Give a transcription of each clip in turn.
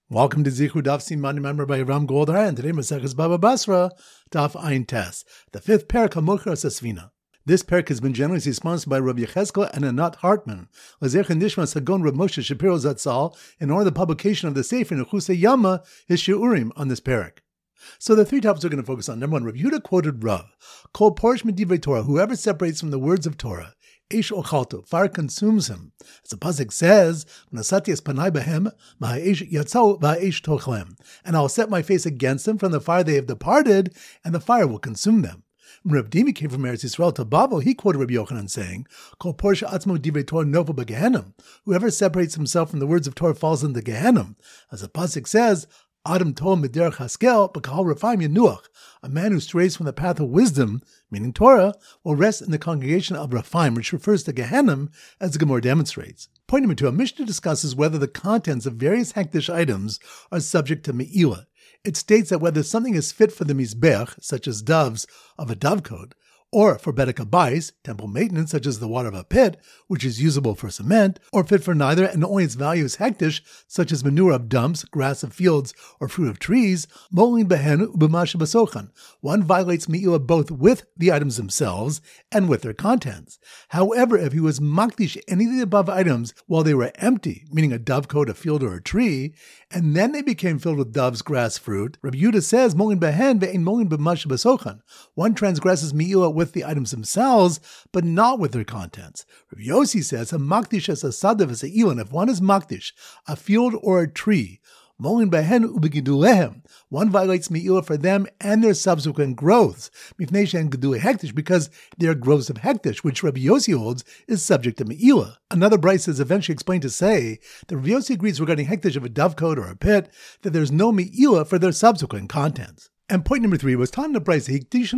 Welcome to Zichru Daf Siman member by Ram Goldar, and today Maseches Baba Basra, Daf Ein Tes, the fifth parak of Mocher Sasvina. This parak has been generously sponsored by Rabbi Yechezkel and Anat Hartman, L'Zecher Nishma Sagon Reb Moshe Shapiro Zatzal, in order the publication of the Sefer Nechusei Yama, his Shiurim on this parak. So the three topics we're going to focus on. Number one, Rav Yehuda quoted Rav, Kol Porish Medivrei Torah, whoever separates from the words of Torah, Eish ochalto, fire consumes him. As the pasuk says, "V'nasati es panai behem, ma'ha'eish yatzau v'ha'eish tochlem." And I will set my face against them from the fire they have departed, and the fire will consume them. When Rav Dimi came from Eretz Yisrael to Babel, he quoted Rabbi Yochanan saying, "Kol porsha atzmo divrei Torah nofel begehenim." Whoever separates himself from the words of Torah falls into Gehenim. As the pasuk says, Adam told Miderach Haskel, B'kahal Rafaim Yenuach, a man who strays from the path of wisdom, meaning Torah, will rest in the congregation of Rafaim, which refers to Gehenim, as the Gemara demonstrates. Point number two, a Mishnah discusses whether the contents of various hektish items are subject to Me'ilah. It states that whether something is fit for the Mizbech, such as doves of a dovecote, or for bedek habayis, temple maintenance, such as the water of a pit, which is usable for cement, or fit for neither, and only its value is hektish, such as manure of dumps, grass of fields, or fruit of trees, molin behen u'b'masha basochan. One violates me'ilah both with the items themselves and with their contents. However, if he was makdish any of the above items while they were empty, meaning a dovecote, a field, or a tree, and then they became filled with doves, grass, fruit, Rabbi Yehuda says, molin behen ve'ein molin b'masha basochan. One transgresses me'ilah with the items themselves, but not with their contents. Rabbi Yossi says, a makdish as a sadav as a ilan. If one is makdish, a field or a tree, molin behen ubegidulehem, one violates me'ilah for them and their subsequent growths, mifnei she'en gedulei hektish, because they are growths of hektish, which Rabbi Yossi holds is subject to me'ilah. Another brayso is eventually explained to say that Rabbi Yossi agrees regarding hektish of a dovecote or a pit that there is no me'ilah for their subsequent contents. And point number three was taught in the brayso,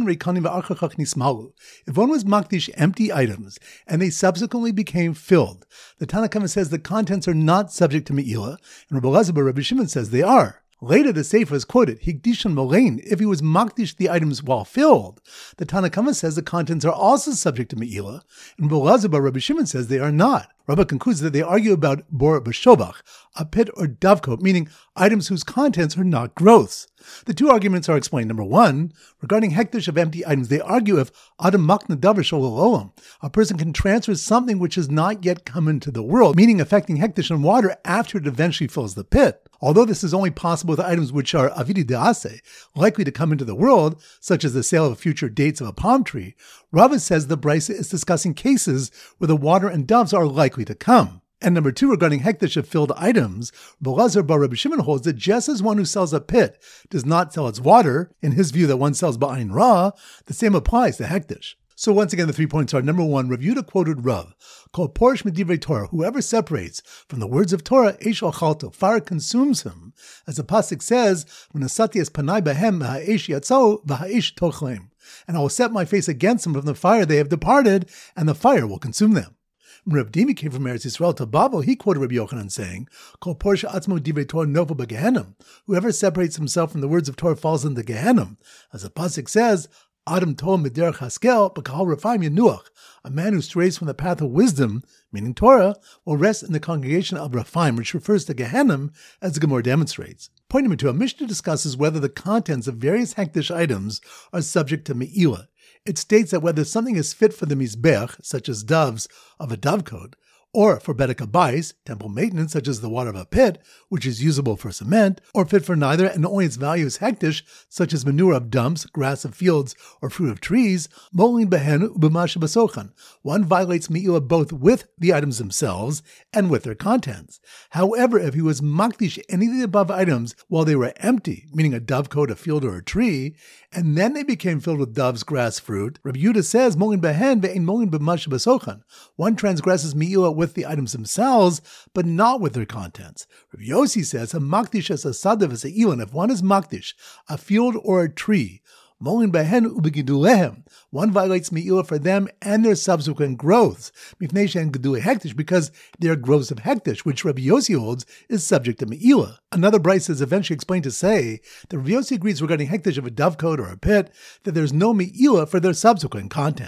if one was makdish empty items and they subsequently became filled, the Tanna Kamma says the contents are not subject to me'ilah, and Rabbi Elazar bar Rabbi Shimon says they are. Later, the Sefer is quoted, Higdishan Molein, if he was makdish the items while filled. The Tanna Kamma says the contents are also subject to me'ilah, and Rabbi Elazar bar Rabbi Shimon says they are not. Rabbah concludes that they argue about bor b'shobach, a pit or dovecote, meaning items whose contents are not growths. The two arguments are explained. Number one, regarding hektish of empty items, they argue if adam makna davar sholol olam, a person can transfer something which has not yet come into the world, meaning affecting hektish and water after it eventually fills the pit. Although this is only possible with items which are avidi de'aseh, likely to come into the world, such as the sale of future dates of a palm tree, Rava says the brayso is discussing cases where the water and doves are likely to come. And number two, regarding hektish of filled items, Rabbi Elazar bar Rabbi Shimon holds that just as one who sells a pit does not sell its water, in his view that one sells ba'ayin ra, the same applies to hektish. So once again, the 3 points are, number one, Rav Yehuda quoted Rav, Kol porish medivrei Torah, whoever separates from the words of Torah, eish ochalto, fire consumes him. As the pasuk says, V'nasati es panai behem ma'ha'eish yatzau v'ha'eish tochlem. And I will set my face against them from the fire they have departed, and the fire will consume them. When Rav Dimi came from Eretz Yisrael to Babel, he quoted Rabbi Yochanan saying, Kol porsha atzmo divrei Torah nofel begehenim. Whoever separates himself from the words of Torah falls into Gehenim. As the pasuk says, Adam told Miderach Haskel, B'kahal Rafaim Yenuach, a man who strays from the path of wisdom, meaning Torah, will rest in the congregation of Rafaim, which refers to Gehenim, as the Gemara demonstrates. Point number two, a Mishnah discusses whether the contents of various hektish items are subject to me'ilah. It states that whether something is fit for the Mizbech, such as doves of a dovecote, or for bedek habayis, temple maintenance, such as the water of a pit, which is usable for cement, or fit for neither, and only its value is hektish, such as manure of dumps, grass of fields, or fruit of trees, molin behen u'b'masha basochan. One violates me'ilah both with the items themselves and with their contents. However, if he was makdish any of the above items while they were empty, meaning a dovecote, a field, or a tree, and then they became filled with doves, grass, fruit, Rabbi Yehuda says, molin behen ve'ein molin b'masha basochan. One transgresses me'ilah with the items themselves, but not with their contents. Rabbi Yossi says, a makdish as a sadav as a ilan. If one is makdish, a field or a tree, molin behen ubegidulehem, one violates me'ilah for them and their subsequent growths, mifnei she'en gedulei hektish, because they are growths of hektish, which Rabbi Yossi holds is subject to me'ilah. Another brayso is eventually explained to say that Rabbi Yossi agrees regarding hektish of a dovecote or a pit that there is no me'ilah for their subsequent contents.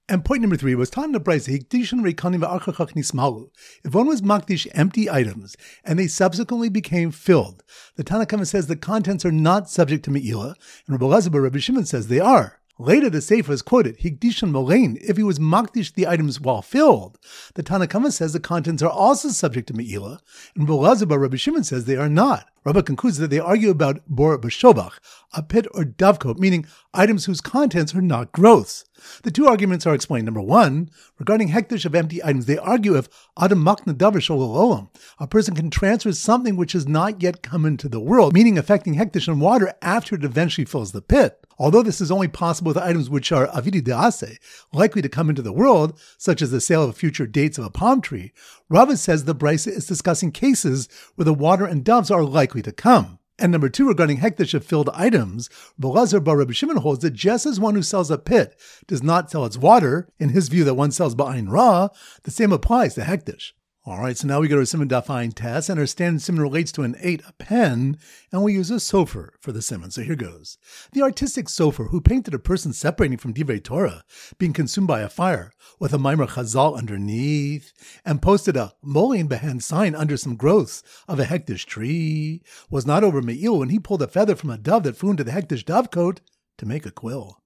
And point number 3 was Tan Brisa Hikdishin Reikanim V'Archachach Nismalu. If one was makdish empty items and they subsequently became filled, the Tanna Kamma says the contents are not subject to Me'ila, and Rabbi Elazar bar Rabbi Shimon says they are. Later, the Sefer is quoted, Hikdishan Molein, if he was makdish the items while filled. The Tanna Kamma says the contents are also subject to Me'ila, and Rabbi Elazar bar Rabbi Shimon says they are not. Rabbah concludes that they argue about bor b'shobach, a pit or dovecote, meaning items whose contents are not gross. The two arguments are explained. Number 1, regarding hektish of empty items, they argue if adam makna davar sholol olam, a person can transfer something which has not yet come into the world, meaning affecting hektish and water after it eventually fills the pit. Although this is only possible with items which are avidi dease, likely to come into the world, such as the sale of future dates of a palm tree, Rabbah says the Brisa is discussing cases where the water and doves are likely to come. And number 2, regarding hektish of filled items, Rabbi Elazar bar Rabbi Shimon holds that just as one who sells a pit does not sell its water, in his view that one sells ba'ayin ra, the same applies to hektish. All right, so now we go to Siman Daf Ayin Tes, and our standard Siman relates to an 8, a pen, and we use a sofer for the Siman. So here goes. The artistic sofer who painted a person separating from Divrei Torah, being consumed by a fire, with a Maimer Chazal underneath, and posted a Molein Behen sign under some growths of a hektish tree, was not over Me'il when he pulled a feather from a dove that flew into the hektish dovecote to make a quill.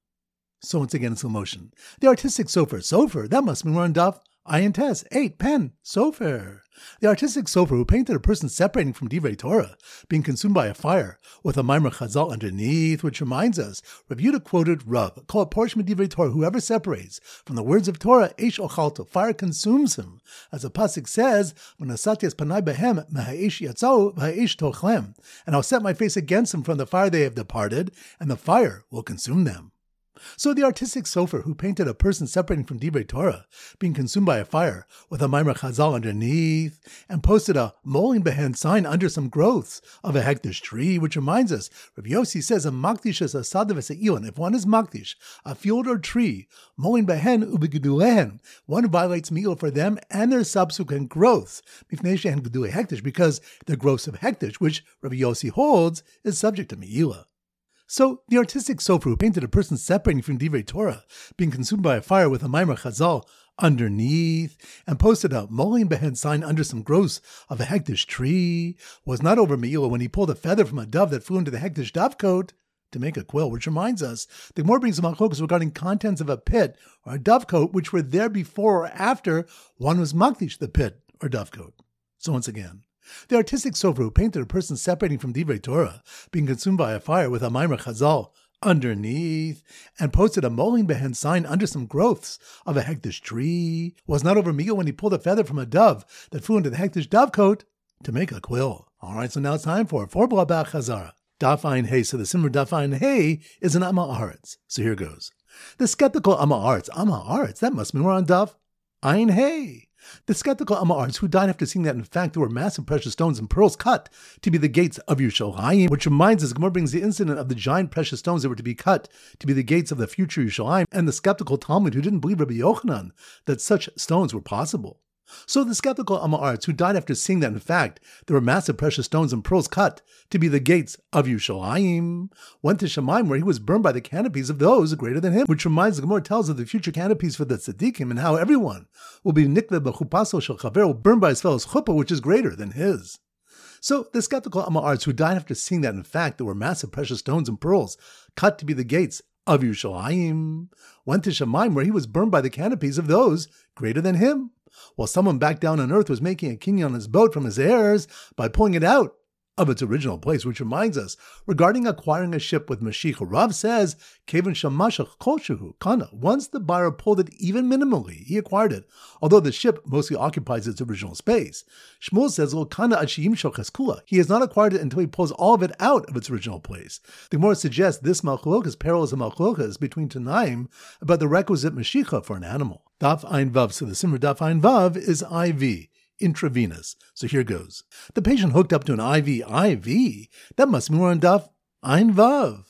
So once again in slow motion. The artistic sofer, that must mean we're on Daf Ayin Tes, 8, pen, sofer. The artistic sofer who painted a person separating from Divrei Torah, being consumed by a fire, with a Maimer Chazal underneath, which reminds us, Rav Yehuda quoted Rav, call a portion of Divrei Torah, whoever separates from the words of Torah, Eish Ochalto, fire consumes him. As the pasuk says, V'nasatyas panai behem, Meha'esh yatzau, V'ha'esh tochlem, and I'll set my face against them from the fire they have departed, and the fire will consume them. So the artistic sofer who painted a person separating from Divrei Torah, being consumed by a fire, with a Maimer Chazal underneath, and posted a Molein Behen sign under some growths of a hektish tree, which reminds us, Rav Yossi says, a makdish is a sadav v'se'ilan. If one is makdish, a field or tree, Molein Behen ubegedulehen, one violates me'il for them and their subsequent growths, mifnei she'en gedulei hektish, because the growths of hektish, which Rav Yossi holds, is subject to me'ila. So, the artistic sofer who painted a person separating from Divrei Torah, being consumed by a fire with a Maimer Chazal underneath, and posted a Molein Behen sign under some growths of a hektish tree, was not over Me'ila when he pulled a feather from a dove that flew into the hektish dovecote to make a quill, which reminds us, the Gemara brings some machlokas regarding contents of a pit or a dovecote, which were there before or after one was makdish the pit or dovecote. So once again, the artistic sofer who painted a person separating from Divrei Torah, being consumed by a fire with a Maimer Chazal underneath, and posted a Molein Behen sign under some growths of a hektish tree, was not over Me'il when he pulled a feather from a dove that flew into the hektish dovecote to make a quill. All right, so now it's time for Blabach Chazara. Daf Ayin Hey. So the Simmer Daf Ayin Hey is an Amma Aretz. So here goes. The skeptical Amma Aretz, that must mean we're on Daf Ayin Hey. The skeptical Amma Aretz, who died after seeing that in fact there were massive precious stones and pearls cut to be the gates of Yerushalayim, which reminds us, Gemara brings the incident of the giant precious stones that were to be cut to be the gates of the future Yerushalayim, and the skeptical Talmud who didn't believe Rabbi Yochanan that such stones were possible. So the skeptical Amma Aretz, who died after seeing that in fact there were massive precious stones and pearls cut to be the gates of Yerushalayim, went to Shemaim where he was burned by the canopies of those greater than him, which reminds the Gemara tells of the future canopies for the tzaddikim and how everyone will be nikve b'chupaso shel chaver, will burn by his fellow's chuppah, which is greater than his. So the skeptical Amma Aretz, who died after seeing that in fact there were massive precious stones and pearls cut to be the gates of Yerushalayim, went to Shemaim where he was burned by the canopies of those greater than him, while someone back down on earth was making a kinyan on his boat from his heirs by pulling it out of its original place, which reminds us, regarding acquiring a ship with Mashiach, Rav says, Kevin Shamashach Kolshuhu Kana. Once the buyer pulled it even minimally, he acquired it, although the ship mostly occupies its original space. Shmuel says, Kana Ashiyim Kula. He has not acquired it until he pulls all of it out of its original place. The Gemara suggests this malcholokas parallels the malcholokas between Tanaim about the requisite Mashiach for an animal. Daf Ayin Vav. So the Simmer Daf Ayin Vav is IV. Intravenous. So here goes. The patient hooked up to an IV. IV? That must mean we're on Daf Ayin Vav.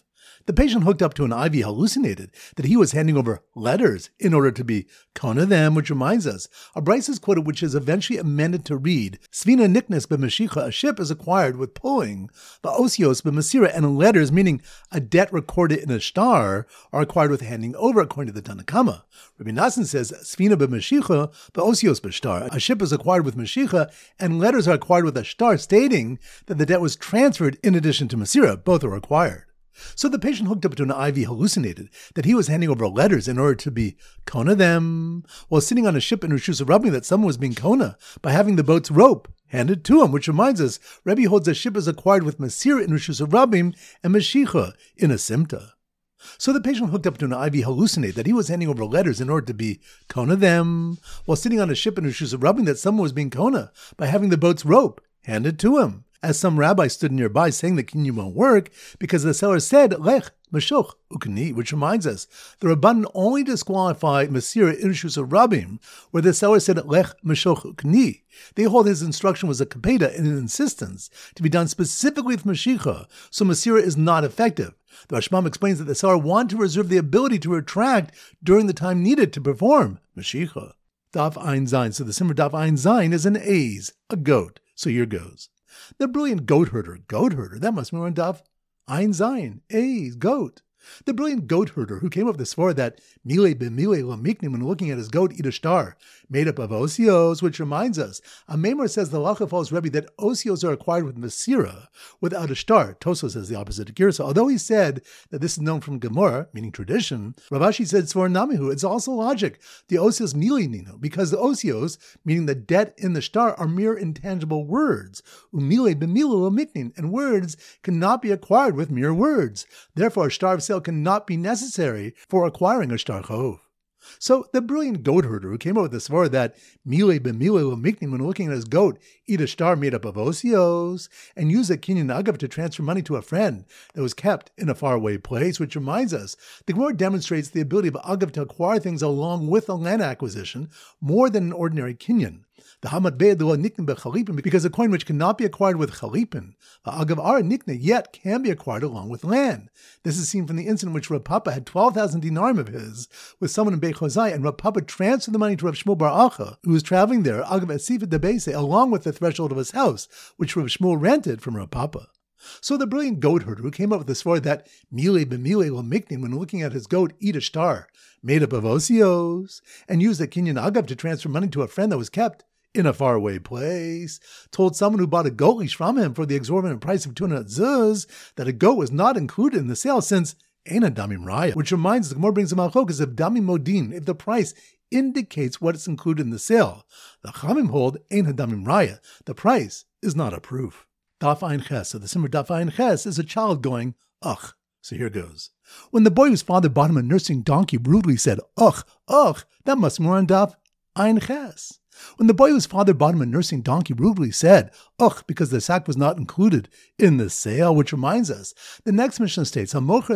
The patient hooked up to an IV hallucinated that he was handing over letters in order to be kona them, which reminds us, a Bryce is quoted which is eventually amended to read, Svina niknes b'mashicha, a ship is acquired with pulling, ba'osios b'masira, and letters, meaning a debt recorded in a star, are acquired with handing over, according to the Tanna Kama. Rabbi Nassan says, Svina b'mashicha, ba'osios b'shtar, a ship is acquired with mashicha, and letters are acquired with a star, stating that the debt was transferred in addition to masira. Both are required. So the patient hooked up to an IV hallucinated that he was handing over letters in order to be kona them, while sitting on a ship in Rishus Rabbi that someone was being kona by having the boat's rope handed to him, which reminds us, Rebbe holds a ship is acquired with masira in Rishus Rabbim and mashicha in a simta. So the patient hooked up to an IV hallucinate that he was handing over letters in order to be kona them, while sitting on a ship in Rishus Rabbim that someone was being kona by having the boat's rope handed to him. As some rabbi stood nearby saying the kinyan won't work because the seller said, Lech, Mashoch, Ukni, which reminds us, the Rabbanan only disqualify Masira in Rishus Rabbim, where the seller said, Lech, Mashoch, Ukni. They hold his instruction was a kapeda and an insistence to be done specifically with Mashicha, so Masira is not effective. The Rashbam explains that the seller wanted to reserve the ability to retract during the time needed to perform Mashicha. Daf Ein Zayin. So the Simmer Daf Ein Zayin is an A's, a goat. So here goes. The brilliant goat herder, that must be on Daf Ein Zayin, A's, goat. The brilliant goat herder who came up with the svara that Mile b'mile lamiknim, when looking at his goat, eat a star, made up of osios, which reminds us, a Maimar says the Lacha follows Rebbe that osios are acquired with masira, without a star. Tosos says the opposite to Girsa. Although he said that this is known from Gemara, meaning tradition, Rav Ashi said svara namihu, it's also logic. The osios mili nino, because the osios, meaning the debt in the star, are mere intangible words. Umile b'mile lamiknim, and words cannot be acquired with mere words. Therefore, a star of sale cannot be necessary for acquiring a shtar chov. So the brilliant goat herder who came up with the svara that mile b'mile lamiknim, when looking at his goat, eat a star made up of osios, and use a kinyan agav to transfer money to a friend that was kept in a faraway place, which reminds us, the Gemara demonstrates the ability of agav to acquire things along with a land acquisition more than an ordinary kinyan. The hamad be'ed lo nikne bechalipin, because a coin which cannot be acquired with chalipin, agav ara nikne, yet can be acquired along with land. This is seen from the incident in which Rav Papa had 12,000 dinarim of his with someone in Beit Chozai, and Rav Papa transferred the money to Rav Shmuel Bar Acha, who was traveling there, agav esifet debeise, along with the threshold of his house, which Rav Shmuel rented from Rav Papa. So the brilliant goat herder who came up with the svara that mile b'mile lamiknim, when looking at his goat, eat a star, made up of osios, and used a kinyan agav to transfer money to a friend that was kept in a faraway place, told someone who bought a goat leash from him for the exorbitant price of 200 zuz that a goat was not included in the sale since Eina Damim Raya, which reminds us, the Gemara brings a malchokas of Damim Modin, if the price indicates what is included in the sale. The Chamim hold Eina Damim Raya, the price is not a proof. Daf Ein Ches, so the Simmer Daf Ein Ches is a child going, ugh. So here goes. When the boy whose father bought him a nursing donkey rudely said, ugh, that must be more on Daf Ein Ches. When the boy whose father bought him a nursing donkey rudely said, ugh, because the sack was not included in the sale, which reminds us, the next Mishnah states, one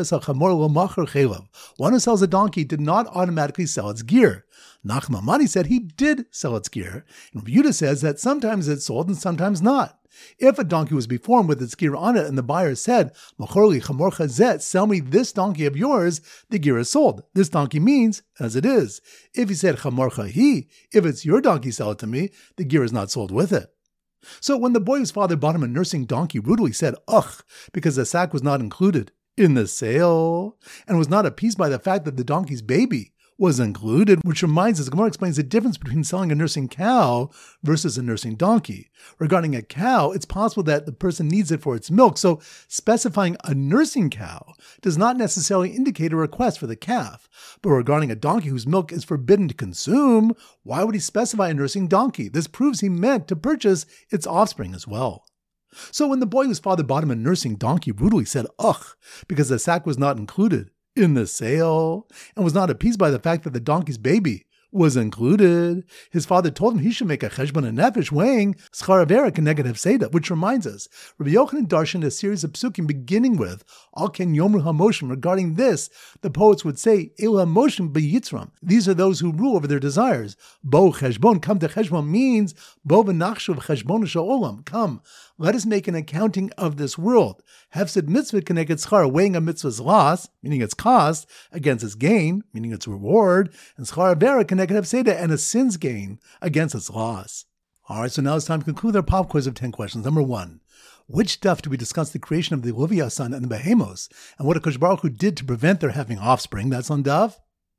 who sells a donkey did not automatically sell its gear. Nachman Mani said he did sell its gear, and Yehuda says that sometimes it's sold and sometimes not. If a donkey was before him with its gear on it and the buyer said, Machorli chamor chazet, sell me this donkey of yours, the gear is sold. This donkey means as it is. If he said chamor chahi, if it's your donkey, sell it to me, the gear is not sold with it. So when the boy whose father bought him a nursing donkey rudely said, ugh, because the sack was not included in the sale, and was not appeased by the fact that the donkey's baby was included, which reminds us, Gemara explains the difference between selling a nursing cow versus a nursing donkey. Regarding a cow, it's possible that the person needs it for its milk, so specifying a nursing cow does not necessarily indicate a request for the calf. But regarding a donkey whose milk is forbidden to consume, why would he specify a nursing donkey? This proves he meant to purchase its offspring as well. So when the boy whose father bought him a nursing donkey rudely said, ugh, because the sack was not included in the sale, and was not appeased by the fact that the donkey's baby was included. His father told him he should make a cheshbon and nefesh weighing schar avera keneged hefseda, which reminds us, Rabbi Yochanan darshan a series of psukim beginning with Al ken yomru hamoshim. Regarding this, the poets would say, Elu hamoshim beyitzram. These are those who rule over their desires. Bo cheshbon, come to cheshbon means bo v'nachshuv cheshbon sha'olam. Come, let us make an accounting of this world. Hefsed mitzvah keneged schar, weighing a mitzvah's loss, meaning its cost, against its gain, meaning its reward, and schar avera keneged hefseda, and a sin's gain against its loss. All right, so now it's time to conclude our pop quiz of 10 questions. Number 1. Which daf do we discuss the creation of the Leviathan and the Behemos, and what HaKadosh Baruch Hu did to prevent their having offspring? That's on daf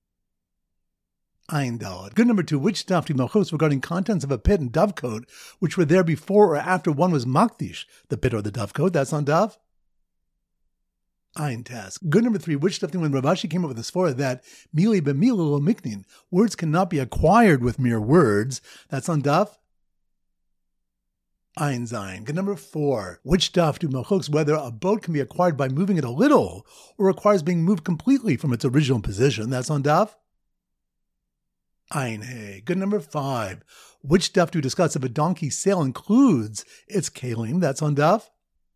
Ayin Daled. Good. Number 2. Which daf do we malchus regarding contents of a pit and dovecote, which were there before or after one was makdish, the pit or the dovecote? That's on daf Ayin Task. Good. Number 3. Which daf when Rav Ashi came up with the svara that mili b'mili lo miknin, words cannot be acquired with mere words? That's on daf Ayin Zayin. Good. Number 4. Which daf do malchus whether a boat can be acquired by moving it a little or requires being moved completely from its original position? That's on daf Ayin Hey. Good. Number 5. Which daf do we discuss if a donkey's sail includes its kalim? That's on daf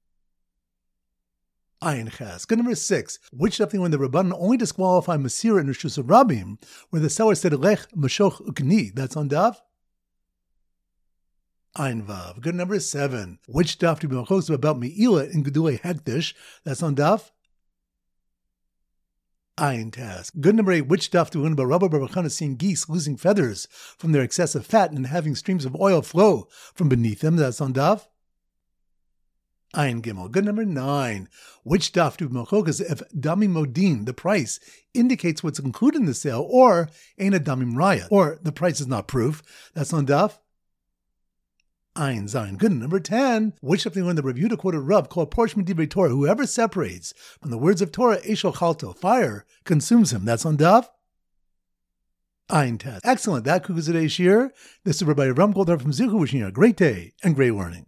Ayin Ches. Good. Number 6. Which daf when the Rabbanan only disqualify Masira and Rishus Rabim, where the seller said Lech Mashoch Ukni? That's on daf Ayin Vav. Good. Number 7. Which daf do we malchus about Me'ilah in Gedulei Hekdesh? That's on daf Ayin Task. Good. Number 8. Which daf do we learn about Rabbi Bar Chana seeing geese losing feathers from their excessive fat and having streams of oil flow from beneath them? That's on daf Ayin Gimel. Good. Number 9. Which daf do we malchus if Damim Modin, the price, indicates what's included in the sale, or ain't a Damim Raya, or the price is not proof? That's on daf Ayin Zayin. Good. Number 10. Which daf do we learn the Rav Yehuda quoted Rav called Portion Divrei Torah, whoever separates from the words of Torah, Eshel Chalto, fire consumes him? That's on daf Ayin Tes. Excellent. That concludes today's shir. This is Rabbi Ram Goldar from Zichu wishing you a great day and great learning.